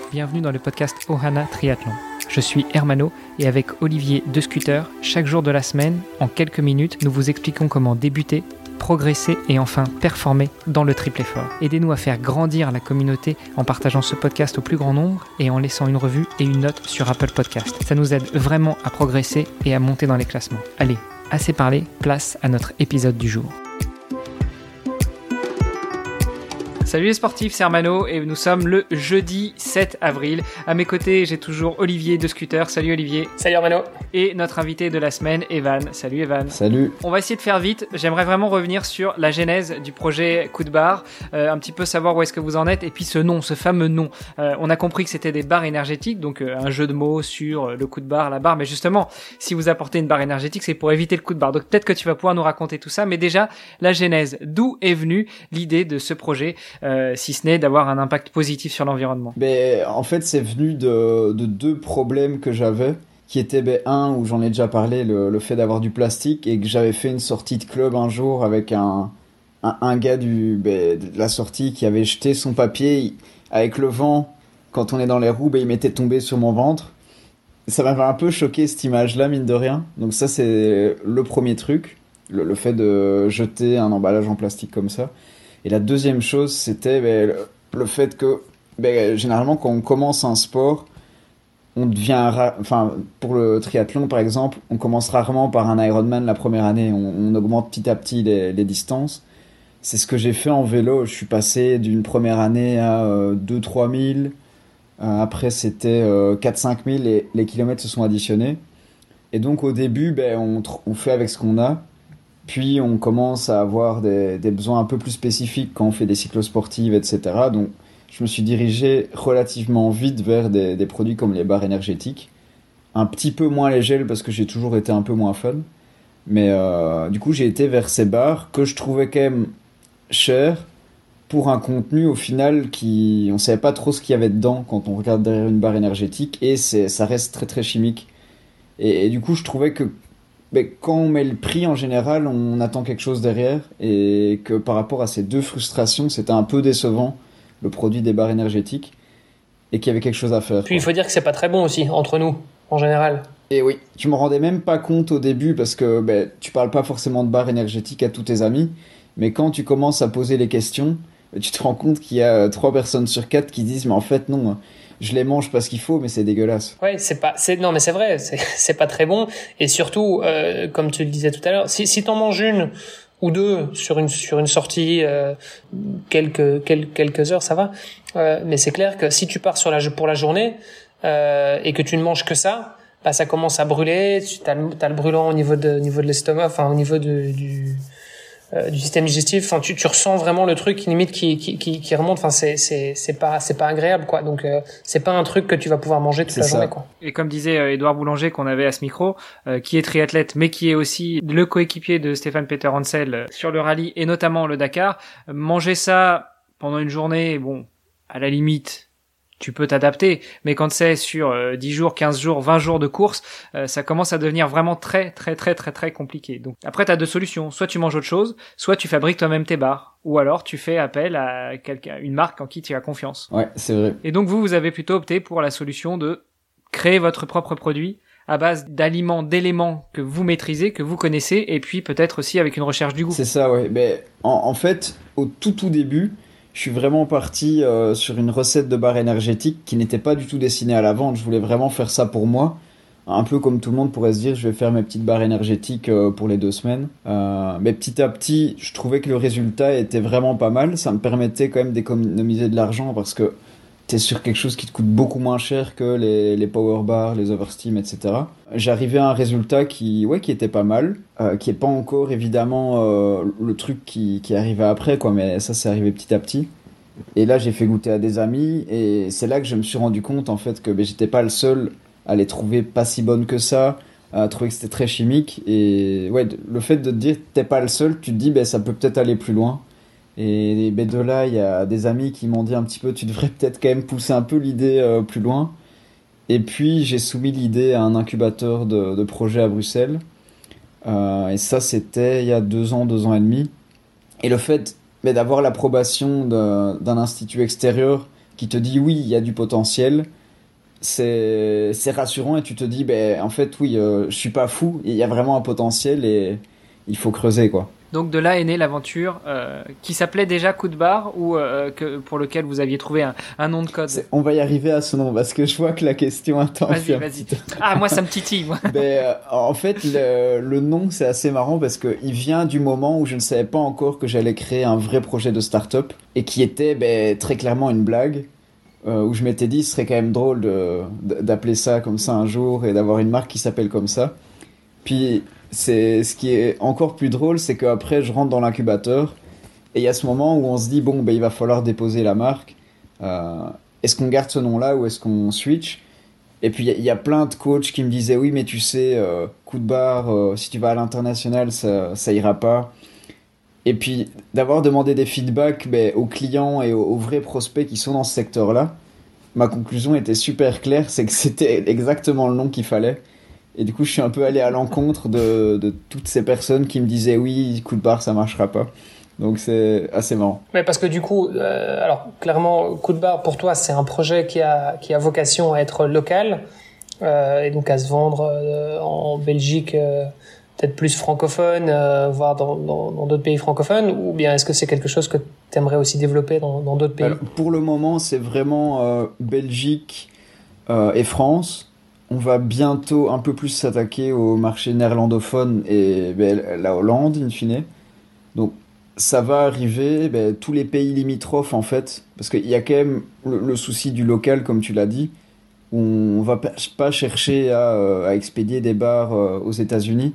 bienvenue dans le podcast Ohana Triathlon. Je suis Hermano et avec Olivier de Scooter, chaque jour de la semaine, en quelques minutes, nous vous expliquons comment débuter, progresser et enfin performer dans le triple effort. Aidez-nous à faire grandir la communauté en partageant ce podcast au plus grand nombre et en laissant une revue et une note sur Apple Podcast. Ça nous aide vraiment à progresser et à monter dans les classements. Allez, assez parlé, place à notre épisode du jour. Salut les sportifs, c'est Hermano et nous sommes le jeudi 7 avril. À mes côtés, j'ai toujours Olivier de Scooter. Salut Olivier. Salut Hermano. Et notre invité de la semaine, Evan. Salut Evan. Salut. On va essayer de faire vite. J'aimerais vraiment revenir sur la genèse du projet Coup de barre, un petit peu savoir où est-ce que vous en êtes et puis ce nom, ce fameux nom. On a compris que c'était des barres énergétiques, donc un jeu de mots sur le coup de barre, la barre. Mais justement, si vous apportez une barre énergétique, c'est pour éviter le coup de barre. Donc peut-être que tu vas pouvoir nous raconter tout ça. Mais déjà, la genèse, d'où est venue l'idée de ce projet si ce n'est d'avoir un impact positif sur l'environnement? En fait, c'est venu de deux problèmes que j'avais, qui étaient un, où j'en ai déjà parlé, le fait d'avoir du plastique, et que j'avais fait une sortie de club un jour avec un gars de la sortie qui avait jeté son papier avec le vent. Quand on est dans les roues, il m'était tombé sur mon ventre. Ça m'avait un peu choqué cette image-là, mine de rien. Donc ça, c'est le premier truc, le fait de jeter un emballage en plastique comme ça. Et la deuxième chose, c'était le fait que généralement, quand on commence un sport, on devient... pour le triathlon, par exemple, on commence rarement par un Ironman la première année. On augmente petit à petit les distances. C'est ce que j'ai fait en vélo. Je suis passé d'une première année à 2-3 000. Après, c'était 4-5 000 et les kilomètres se sont additionnés. Et donc, au début, on fait avec ce qu'on a. Puis on commence à avoir des besoins un peu plus spécifiques quand on fait des cyclosportives, etc. Donc je me suis dirigé relativement vite vers des produits comme les barres énergétiques. Un petit peu moins les gels parce que j'ai toujours été un peu moins fan. Mais du coup j'ai été vers ces barres que je trouvais quand même chères pour un contenu au final on ne savait pas trop ce qu'il y avait dedans quand on regarde derrière une barre énergétique. Et ça reste très très chimique. Et du coup je trouvais que quand on met le prix en général, on attend quelque chose derrière, et que par rapport à ces deux frustrations, c'était un peu décevant, le produit des barres énergétiques, et qu'il y avait quelque chose à faire. Puis il faut dire que c'est pas très bon aussi, entre nous, en général. Et oui, je me rendais même pas compte au début, parce que tu parles pas forcément de barres énergétiques à tous tes amis, mais quand tu commences à poser les questions, tu te rends compte qu'il y a 3 personnes sur 4 qui disent « mais en fait non ». Je les mange parce qu'il faut, mais c'est dégueulasse. Ouais, non, mais c'est vrai, c'est pas très bon. Et surtout, comme tu le disais tout à l'heure, si t'en manges une ou deux sur une sortie, quelques heures, ça va. Mais c'est clair que si tu pars pour la journée, et que tu ne manges que ça, ça commence à brûler. T'as le brûlant au niveau de l'estomac, enfin, au niveau du système digestif. Enfin, tu ressens vraiment le truc limite qui remonte. Enfin, c'est pas agréable, quoi. Donc c'est pas un truc que tu vas pouvoir manger toute la journée, quoi. Et comme disait Édouard Boulanger qu'on avait à ce micro, qui est triathlète mais qui est aussi le coéquipier de Stéphane Peter Hansel sur le rallye et notamment le Dakar, manger ça pendant une journée, à la limite tu peux t'adapter, mais quand c'est sur 10 jours, 15 jours, 20 jours de course, ça commence à devenir vraiment très très très très très compliqué. Donc après t'as 2 solutions, soit tu manges autre chose, soit tu fabriques toi-même tes barres, ou alors tu fais appel à une marque en qui tu as confiance. Ouais, c'est vrai. Et donc vous avez plutôt opté pour la solution de créer votre propre produit à base d'éléments que vous maîtrisez, que vous connaissez, et puis peut-être aussi avec une recherche du goût. C'est ça, ouais. En fait, au tout début, je suis vraiment parti sur une recette de barre énergétique qui n'était pas du tout destinée à la vente. Je voulais vraiment faire ça pour moi. Un peu comme tout le monde pourrait se dire, je vais faire mes petites barres énergétiques pour les 2 semaines. Mais petit à petit, je trouvais que le résultat était vraiment pas mal. Ça me permettait quand même d'économiser de l'argent parce que t'es sur quelque chose qui te coûte beaucoup moins cher que les power bars, les oversteam, etc. J'arrivais à un résultat qui était pas mal, qui est pas encore évidemment le truc qui arrivait après, quoi, mais ça c'est arrivé petit à petit. Et là j'ai fait goûter à des amis, et c'est là que je me suis rendu compte en fait que j'étais pas le seul à les trouver pas si bonnes que ça, à trouver que c'était très chimique. Et ouais, le fait de te dire t'es pas le seul, tu te dis ça peut peut-être aller plus loin. Et de là, il y a des amis qui m'ont dit un petit peu, tu devrais peut-être quand même pousser un peu l'idée plus loin. Et puis, j'ai soumis l'idée à un incubateur de projet à Bruxelles. Et ça, c'était il y a 2 ans et demi. Et le fait d'avoir l'approbation d'un institut extérieur qui te dit oui, il y a du potentiel, c'est rassurant et tu te dis en fait oui, je suis pas fou, il y a vraiment un potentiel et il faut creuser quoi. Donc de là est née l'aventure qui s'appelait déjà Coup de barre ou pour lequel vous aviez trouvé un nom de code. On va y arriver à ce nom parce que je vois que la question attend. Vas-y. Ah, moi ça me titille, moi. En fait, le nom c'est assez marrant parce que il vient du moment où je ne savais pas encore que j'allais créer un vrai projet de start-up et qui était très clairement une blague. Où je m'étais dit ce serait quand même drôle d'appeler ça comme ça un jour et d'avoir une marque qui s'appelle comme ça. Puis ce qui est encore plus drôle, c'est qu'après je rentre dans l'incubateur et il y a ce moment où on se dit il va falloir déposer la marque. Est-ce qu'on garde ce nom-là ou est-ce qu'on switch? Et puis il y a plein de coachs qui me disaient oui mais tu sais coup de barre si tu vas à l'international ça ira pas. Et puis d'avoir demandé des feedbacks aux clients et aux vrais prospects qui sont dans ce secteur-là, ma conclusion était super claire, c'est que c'était exactement le nom qu'il fallait. Et du coup, je suis un peu allé à l'encontre de toutes ces personnes qui me disaient oui, coup de barre, ça marchera pas. Donc c'est assez marrant. Mais parce que du coup, alors clairement, coup de barre pour toi, c'est un projet qui a vocation à être local et donc à se vendre en Belgique. Peut-être plus francophone, voire dans d'autres pays francophones, ou bien est-ce que c'est quelque chose que tu aimerais aussi développer dans d'autres pays? Alors, pour le moment, c'est vraiment Belgique et France. On va bientôt un peu plus s'attaquer au marché néerlandophone et la Hollande, in fine. Donc, ça va arriver, tous les pays limitrophes, en fait, parce qu'il y a quand même le souci du local, comme tu l'as dit. On va pas chercher à expédier des bars aux États-Unis.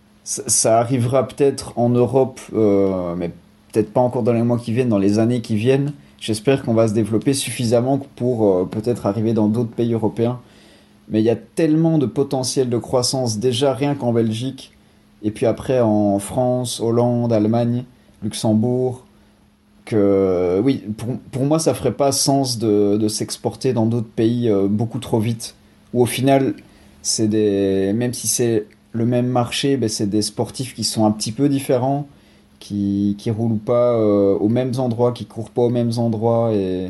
Ça arrivera peut-être en Europe, mais peut-être pas encore dans les mois qui viennent, dans les années qui viennent. J'espère qu'on va se développer suffisamment pour peut-être arriver dans d'autres pays européens. Mais il y a tellement de potentiel de croissance déjà rien qu'en Belgique, et puis après en France, Hollande, Allemagne, Luxembourg, que oui, pour moi ça ferait pas sens de s'exporter dans d'autres pays beaucoup trop vite. Où au final, même si c'est le même marché, c'est des sportifs qui sont un petit peu différents, qui roulent pas aux mêmes endroits, qui courent pas aux mêmes endroits, et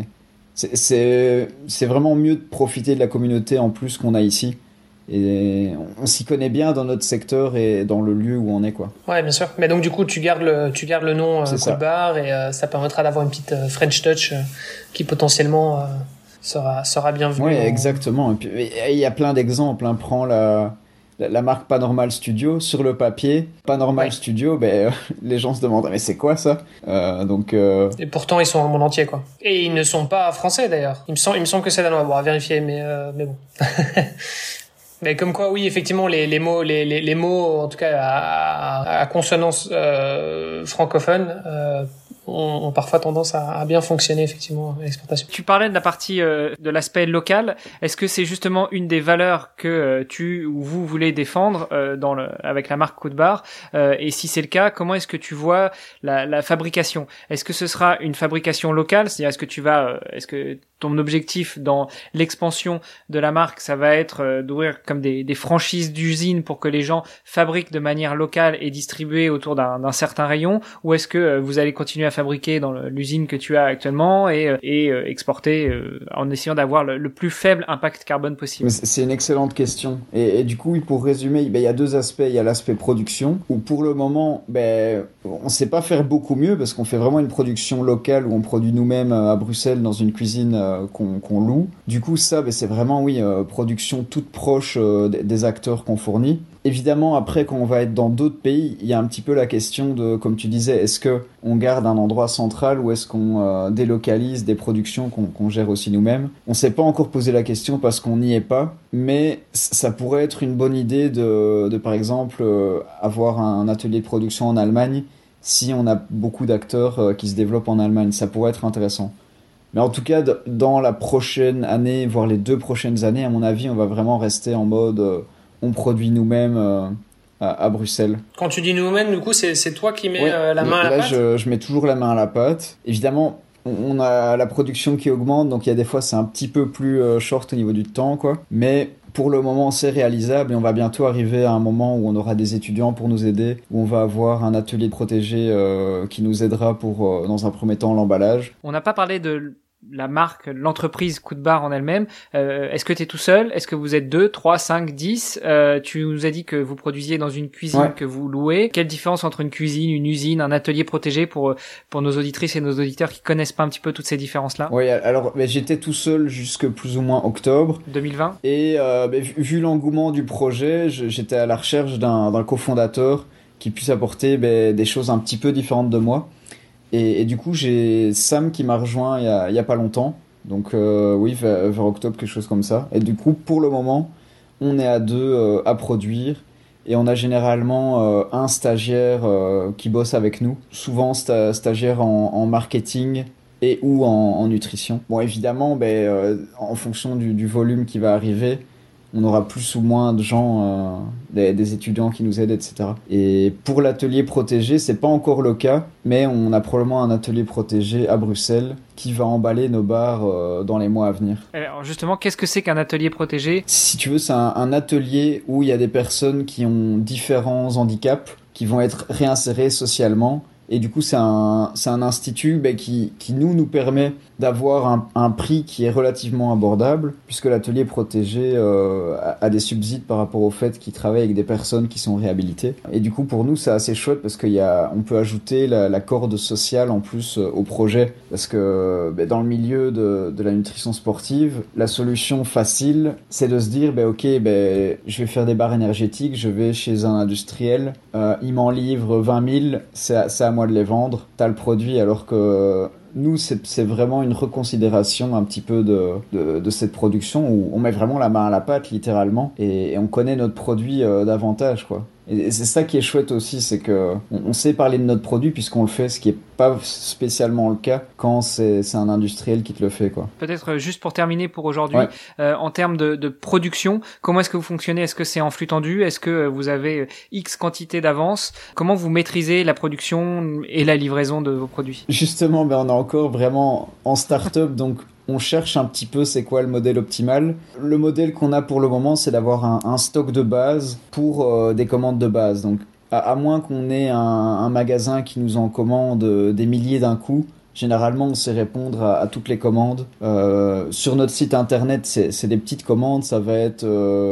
c'est vraiment mieux de profiter de la communauté en plus qu'on a ici. Et on s'y connaît bien dans notre secteur et dans le lieu où on est, quoi. Ouais, bien sûr. Mais donc du coup, tu gardes le nom coup de barre et ça permettra d'avoir une petite French touch qui potentiellement sera bienvenue. Ouais, exactement. Et puis il y a plein d'exemples. Prends la marque Panormal Studio, sur le papier, Panormal Studio, les gens se demandent mais c'est quoi ça? Et pourtant ils sont dans le monde entier, quoi. Et ils ne sont pas français d'ailleurs. Il me semble que c'est danois. Bon, à vérifier, mais bon. Mais comme quoi, oui, effectivement, les mots, en tout cas à consonance francophone, ont parfois tendance à bien fonctionner effectivement à l'exportation. Tu parlais de la partie de l'aspect local. Est-ce que c'est justement une des valeurs que tu ou vous voulez défendre avec la marque Coup de barre, et si c'est le cas, comment est-ce que tu vois la fabrication? Est-ce que ce sera une fabrication locale, c'est-à-dire est-ce que ton objectif dans l'expansion de la marque, ça va être d'ouvrir comme des franchises d'usines pour que les gens fabriquent de manière locale et distribuer autour d'un certain rayon, ou est-ce que vous allez continuer à fabriquer dans l'usine que tu as actuellement et exporter en essayant d'avoir le plus faible impact carbone possible? C'est une excellente question. Et du coup, pour résumer, il y a deux aspects. Il y a l'aspect production, où pour le moment, on ne sait pas faire beaucoup mieux parce qu'on fait vraiment une production locale où on produit nous-mêmes à Bruxelles dans une cuisine qu'on loue. Du coup, ça, c'est vraiment, production toute proche des acteurs qu'on fournit. Évidemment, après, quand on va être dans d'autres pays, il y a un petit peu la question de, comme tu disais, est-ce qu'on garde un endroit central ou est-ce qu'on délocalise des productions qu'on gère aussi nous-mêmes? On ne s'est pas encore posé la question parce qu'on n'y est pas, mais ça pourrait être une bonne idée de par exemple, avoir un atelier de production en Allemagne si on a beaucoup d'acteurs qui se développent en Allemagne. Ça pourrait être intéressant. Mais en tout cas, dans la prochaine année, voire les 2 prochaines années, à mon avis, on va vraiment rester en mode on produit nous-mêmes à Bruxelles. Quand tu dis nous-mêmes, du coup, c'est toi qui mets la main à la pâte? Je mets toujours la main à la pâte. Évidemment, on a la production qui augmente, donc il y a des fois, c'est un petit peu plus short au niveau du temps, quoi. Mais pour le moment, c'est réalisable et on va bientôt arriver à un moment où on aura des étudiants pour nous aider, où on va avoir un atelier de protégé qui nous aidera pour, dans un premier temps, l'emballage. On n'a pas parlé de la marque, l'entreprise Coup de Barre en elle-même. Est-ce que tu es tout seul? Est-ce que vous êtes 2, 3, 5, 10? Tu nous as dit que vous produisiez dans une cuisine que vous louez. Quelle différence entre une cuisine, une usine, un atelier protégé pour nos auditrices et nos auditeurs qui connaissent pas un petit peu toutes ces différences-là? Oui, alors j'étais tout seul jusque plus ou moins octobre 2020. Et vu l'engouement du projet, j'étais à la recherche d'un cofondateur qui puisse apporter des choses un petit peu différentes de moi. Et du coup, j'ai Sam qui m'a rejoint il y a pas longtemps. Donc oui, vers octobre, quelque chose comme ça. Et du coup, pour le moment, on est à 2 à produire. Et on a généralement un stagiaire qui bosse avec nous. Souvent stagiaire en marketing et ou en nutrition. Bon, évidemment, en fonction du volume qui va arriver, on aura plus ou moins de gens, des étudiants qui nous aident, etc. Et pour l'atelier protégé, c'est pas encore le cas, mais on a probablement un atelier protégé à Bruxelles qui va emballer nos bars dans les mois à venir. Alors justement, qu'est-ce que c'est qu'un atelier protégé? Si tu veux, c'est un atelier où il y a des personnes qui ont différents handicaps, qui vont être réinsérées socialement. Et du coup, c'est un institut qui nous permet d'avoir un prix qui est relativement abordable, puisque l'atelier protégé a des subsides par rapport au fait qu'il travaille avec des personnes qui sont réhabilitées. Et du coup, pour nous, c'est assez chouette parce on peut ajouter la corde sociale en plus au projet. Parce que dans le milieu de la nutrition sportive, la solution facile, c'est de se dire, je vais faire des barres énergétiques, je vais chez un industriel, il m'en livre 20 000, c'est à moi de les vendre, t'as le produit, alors que nous, c'est vraiment une reconsidération un petit peu de cette production où on met vraiment la main à la pâte, littéralement, et on connaît notre produit davantage, quoi. Et c'est ça qui est chouette aussi, c'est que on sait parler de notre produit puisqu'on le fait, ce qui est pas spécialement le cas quand c'est un industriel qui te le fait, quoi. Peut-être juste pour terminer pour aujourd'hui, en termes de production, comment est-ce que vous fonctionnez? Est-ce que c'est en flux tendu? Est-ce que vous avez X quantité d'avance? Comment vous maîtrisez la production et la livraison de vos produits? Justement, on est encore vraiment en start-up, donc on cherche un petit peu c'est quoi le modèle optimal. Le modèle qu'on a pour le moment, c'est d'avoir un stock de base pour des commandes de base. Donc, à moins qu'on ait un magasin qui nous en commande des milliers d'un coup, généralement on sait répondre à toutes les commandes. Sur notre site internet, c'est des petites commandes, ça va être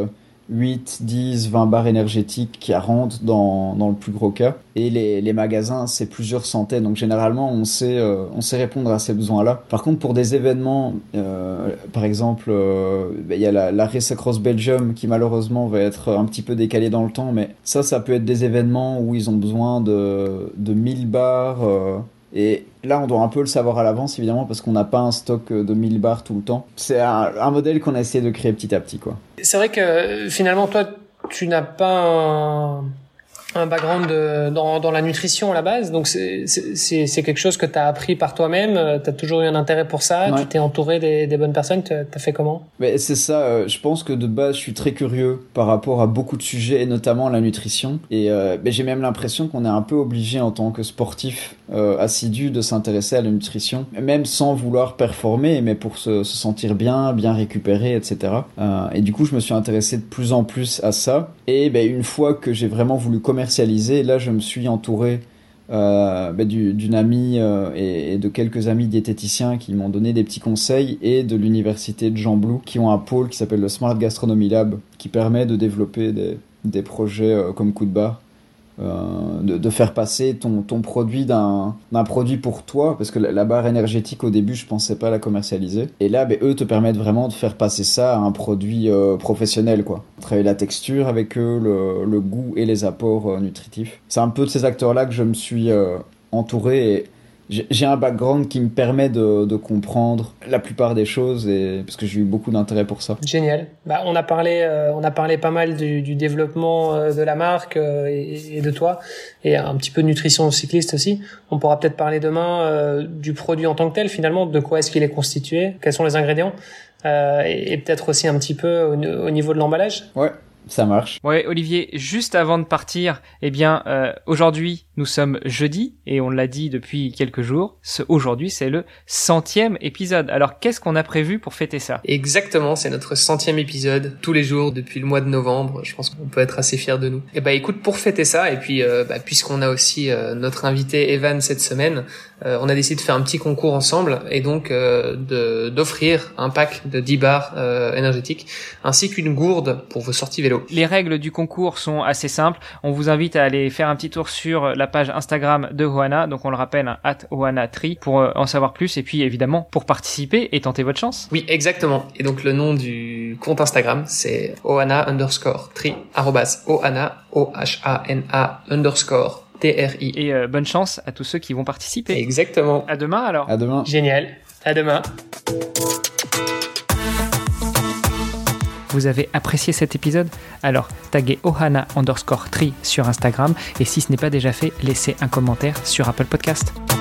8, 10, 20 barres énergétiques qui rentrent dans le plus gros cas. Et les magasins, c'est plusieurs centaines. Donc généralement, on sait répondre à ces besoins-là. Par contre, pour des événements, par exemple, y a la Race Across Belgium qui malheureusement va être un petit peu décalé dans le temps. Mais ça peut être des événements où ils ont besoin de 1000 barres. Et là, on doit un peu le savoir à l'avance, évidemment, parce qu'on n'a pas un stock de 1000 barres tout le temps. C'est un modèle qu'on a essayé de créer petit à petit, quoi. C'est vrai que finalement, toi, tu n'as pas un background dans la nutrition à la base, donc c'est quelque chose que tu as appris par toi-même, tu as toujours eu un intérêt pour ça, tu t'es entouré des bonnes personnes, tu as fait comment? C'est ça, je pense que de base je suis très curieux par rapport à beaucoup de sujets et notamment la nutrition, et j'ai même l'impression qu'on est un peu obligé en tant que sportif assidu de s'intéresser à la nutrition, même sans vouloir performer, mais pour se sentir bien récupérer, etc. Et du coup je me suis intéressé de plus en plus à ça, et une fois que j'ai vraiment voulu commercialiser, là je me suis entouré d'une amie et de quelques amis diététiciens qui m'ont donné des petits conseils, et de l'université de Jean Blou qui ont un pôle qui s'appelle le Smart Gastronomy Lab qui permet de développer des projets comme Coup de Barre, de faire passer ton produit d'un produit pour toi, parce que la barre énergétique au début je pensais pas la commercialiser, et là eux te permettent vraiment de faire passer ça à un produit professionnel, quoi. Travailler la texture avec eux, le goût et les apports nutritifs. C'est un peu de ces acteurs là que je me suis entouré, et j'ai un background qui me permet de comprendre la plupart des choses, et parce que j'ai eu beaucoup d'intérêt pour ça. Génial. On a parlé pas mal du développement de la marque et de toi, et un petit peu de nutrition cycliste aussi. On pourra peut-être parler demain du produit en tant que tel, finalement, de quoi est-ce qu'il est constitué, quels sont les ingrédients, et peut-être aussi un petit peu au niveau de l'emballage. Ouais. Ça marche. Ouais, Olivier, juste avant de partir, aujourd'hui, Nous sommes jeudi et on l'a dit depuis quelques jours. Aujourd'hui, c'est le 100e épisode. Alors, qu'est-ce qu'on a prévu pour fêter ça ? Exactement, c'est notre 100e épisode, tous les jours depuis le mois de novembre. Je pense qu'on peut être assez fiers de nous. Et écoute, pour fêter ça, et puis puisqu'on a aussi notre invité Evan cette semaine, on a décidé de faire un petit concours ensemble et donc d'offrir un pack de 10 barres énergétiques ainsi qu'une gourde pour vos sorties vélo. Les règles du concours sont assez simples. On vous invite à aller faire un petit tour sur la page Instagram de Ohana, donc on le rappelle, @OhanaTri, pour en savoir plus et puis évidemment pour participer et tenter votre chance. Oui, exactement. Et donc le nom du compte Instagram, c'est Ohana_Tri, @Ohana, OHANA_TRI. Et bonne chance à tous ceux qui vont participer. Exactement. À demain alors. À demain. Génial. À demain. Vous avez apprécié cet épisode ? Alors, taguez Ohana_Tri sur Instagram et si ce n'est pas déjà fait, laissez un commentaire sur Apple Podcast.